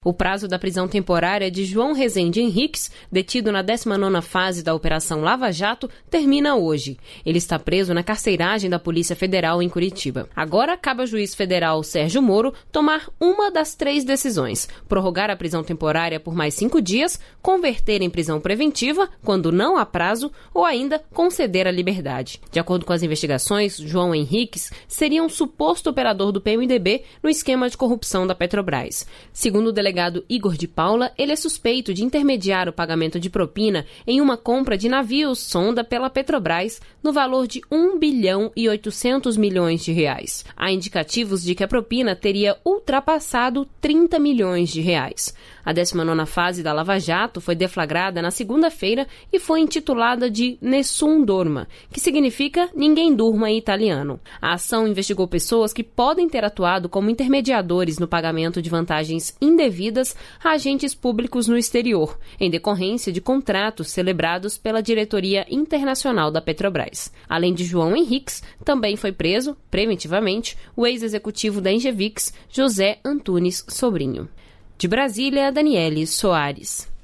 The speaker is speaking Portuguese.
O prazo da prisão temporária de João Rezende Henriques, detido na 19ª fase da Operação Lava Jato, termina hoje. Ele está preso na carceragem da Polícia Federal em Curitiba. Agora cabe ao juiz federal Sérgio Moro tomar uma das 3 decisões: prorrogar a prisão temporária por mais 5 dias, converter em prisão preventiva, quando não há prazo, ou ainda conceder a liberdade. De acordo com as investigações, João Henriques seria um suposto operador do PMDB no esquema de corrupção da Petrobras. Segundo o delegado Igor de Paula, ele é suspeito de intermediar o pagamento de propina em uma compra de navios sonda pela Petrobras no valor de 1 bilhão e 800 milhões de reais. Há indicativos de que a propina teria ultrapassado 30 milhões de reais. A 19ª fase da Lava Jato foi deflagrada na segunda-feira e foi intitulada de Nessun Dorma, que significa ninguém durma em italiano. A ação investigou pessoas que podem ter atuado como intermediadores no pagamento de vantagens indevidas a agentes públicos no exterior, em decorrência de contratos celebrados pela diretoria internacional da Petrobras. Além de João Henriques, também foi preso, preventivamente, o ex-executivo da Engevix, José Antunes Sobrinho. De Brasília, Daniele Soares.